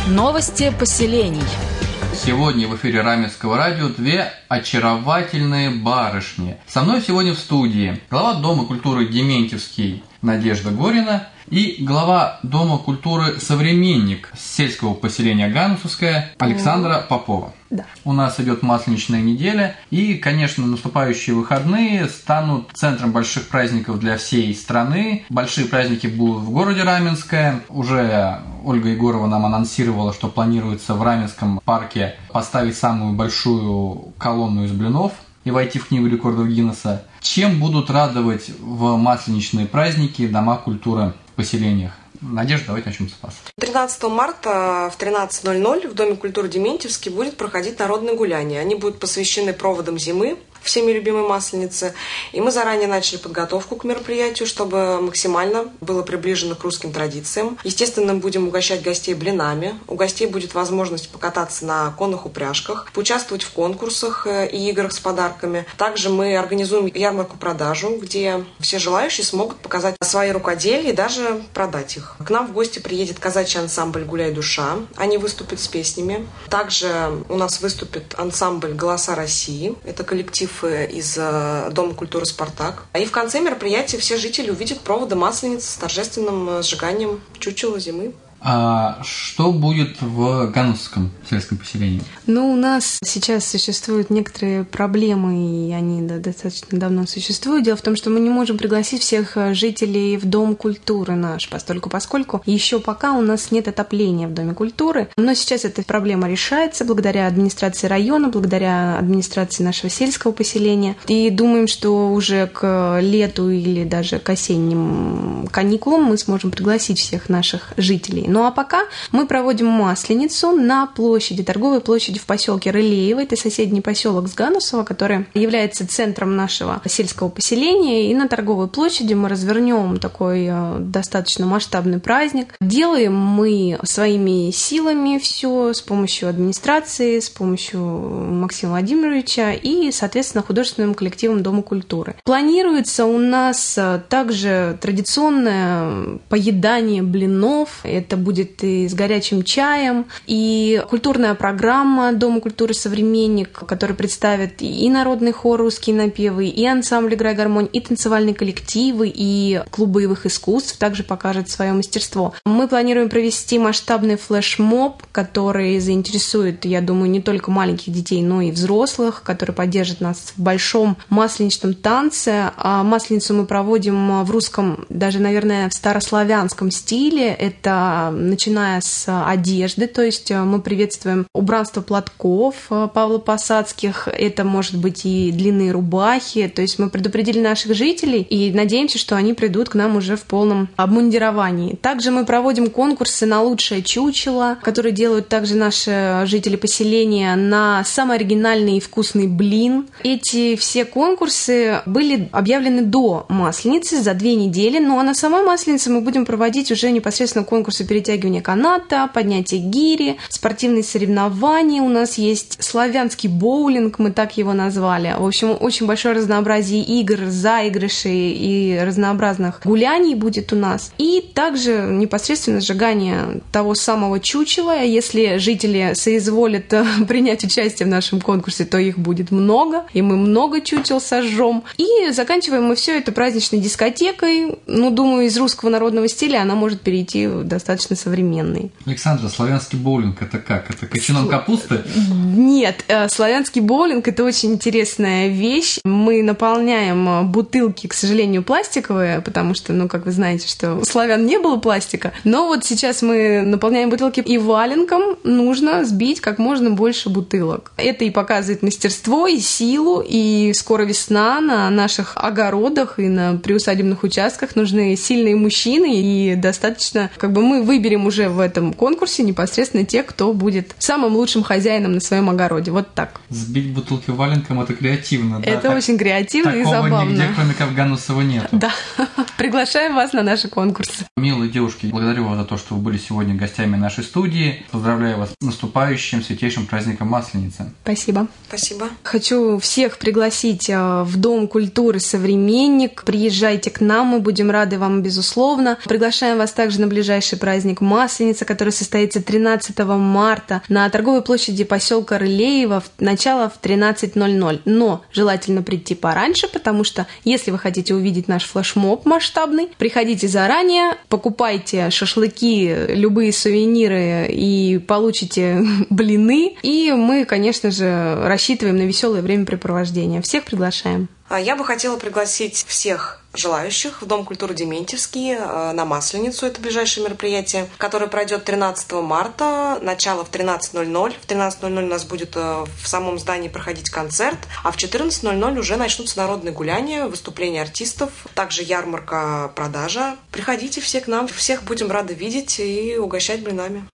Новости поселений. Сегодня в эфире Раменского радио две очаровательные барышни. Со мной сегодня в студии глава Дома культуры Дементьевский Надежда Горина и глава Дома культуры «Современник» сельского поселения Ганусовское Александра Попова. Да. У нас идет Масленичная неделя, и, конечно, наступающие выходные станут центром больших праздников для всей страны. Большие праздники будут в городе Раменское. Уже Ольга Егорова нам анонсировала, что планируется в Раменском парке поставить самую большую колонну из блинов и войти в книгу рекордов Гиннесса. Чем будут радовать в масленичные праздники дома культуры в поселениях? Надежда, давайте начнем с вас. 13 марта в 13:00 в Доме культуры Дементьевский будет проходить народное гуляние. Они будут посвящены проводам зимы, всеми любимой Масленицы. И мы заранее начали подготовку к мероприятию, чтобы максимально было приближено к русским традициям. Естественно, мы будем угощать гостей блинами. У гостей будет возможность покататься на конных упряжках, поучаствовать в конкурсах и играх с подарками. Также мы организуем ярмарку-продажу, где все желающие смогут показать свои рукоделия и даже продать их. К нам в гости приедет казачий ансамбль «Гуляй, душа». Они выступят с песнями. Также у нас выступит ансамбль «Голоса России». Это коллектив из Дома культуры «Спартак». И в конце мероприятия все жители увидят проводы Масленицы с торжественным сжиганием чучела зимы. А что будет в Ганусовском сельском поселении? У нас сейчас существуют некоторые проблемы, и они достаточно давно существуют. Дело в том, что мы не можем пригласить всех жителей в Дом культуры наш, поскольку еще пока у нас нет отопления в Доме культуры. Но сейчас эта проблема решается благодаря администрации района, благодаря администрации нашего сельского поселения. И думаем, что уже к лету или даже к осенним каникулам мы сможем пригласить всех наших жителей. Ну а пока мы проводим Масленицу на площади, торговой площади в поселке Рылеево. Это соседний поселок с Ганусово, который является центром нашего сельского поселения. И на торговой площади мы развернем такой достаточно масштабный праздник. Делаем мы своими силами все с помощью администрации, с помощью Максима Владимировича и, соответственно, художественным коллективом Дома культуры. Планируется у нас также традиционное поедание блинов. Это будет и с горячим чаем, и культурная программа Дома культуры «Современник», который представит и народный хор «Русские напевы», и ансамбль «Играй гармонь», и танцевальные коллективы, и клуб боевых искусств также покажет свое мастерство. Мы планируем провести масштабный флешмоб, который заинтересует, я думаю, не только маленьких детей, но и взрослых, который поддержит нас в большом масленичном танце. А Масленицу мы проводим в русском, даже, наверное, в старославянском стиле. Это начиная с одежды, то есть мы приветствуем убранство платков павлопосадских, это может быть и длинные рубахи, то есть мы предупредили наших жителей и надеемся, что они придут к нам уже в полном обмундировании. Также мы проводим конкурсы на лучшее чучело, которые делают также наши жители поселения, на самый оригинальный и вкусный блин. Эти все конкурсы были объявлены до Масленицы за 2 недели, а на самой Масленице мы будем проводить уже непосредственно конкурсы перетягивания каната, поднятие гири, спортивные соревнования. У нас есть славянский боулинг, мы так его назвали. В общем, очень большое разнообразие игр, заигрышей и разнообразных гуляний будет у нас. И также непосредственно сжигание того самого чучела. Если жители соизволят принять участие в нашем конкурсе, то их будет много, и мы много чучел сожжем. И заканчиваем мы все это праздничной дискотекой. Думаю, из русского народного стиля она может перейти в достаточно современный. Александра, славянский боулинг это как? Это кочаном капусты? Нет, славянский боулинг это очень интересная вещь. Мы наполняем бутылки, к сожалению, пластиковые, потому что, как вы знаете, что у славян не было пластика. Но вот сейчас мы наполняем бутылки, и валенком нужно сбить как можно больше бутылок. Это и показывает мастерство, и силу, и скоро весна, на наших огородах и на приусадебных участках нужны сильные мужчины, и достаточно, мы выберем уже в этом конкурсе непосредственно тех, кто будет самым лучшим хозяином на своем огороде. Вот так. Сбить бутылки валенком — это креативно. Это очень креативно и забавно. Такого нигде, кроме как в Ганусово, нет. Да. Приглашаем вас на наши конкурсы. Милые девушки, благодарю вас за то, что вы были сегодня гостями нашей студии. Поздравляю вас с наступающим святейшим праздником Масленицы. Спасибо. Спасибо. Хочу всех пригласить в Дом культуры «Современник». Приезжайте к нам, мы будем рады вам, безусловно. Приглашаем вас также на ближайший праздник праздник Масленица, который состоится 13 марта на торговой площади поселка Рылеево, начало в 13:00. Но желательно прийти пораньше, потому что если вы хотите увидеть наш флешмоб масштабный, приходите заранее, покупайте шашлыки, любые сувениры и получите блины. И мы, конечно же, рассчитываем на веселое времяпрепровождение. Всех приглашаем. Я бы хотела пригласить всех желающих в Дом культуры Дементьевский на Масленицу. Это ближайшее мероприятие, которое пройдет 13 марта, начало в 13:00. В 13:00 у нас будет в самом здании проходить концерт, а в 14:00 уже начнутся народные гуляния, выступления артистов, также ярмарка, продажа. Приходите все к нам, всех будем рады видеть и угощать блинами.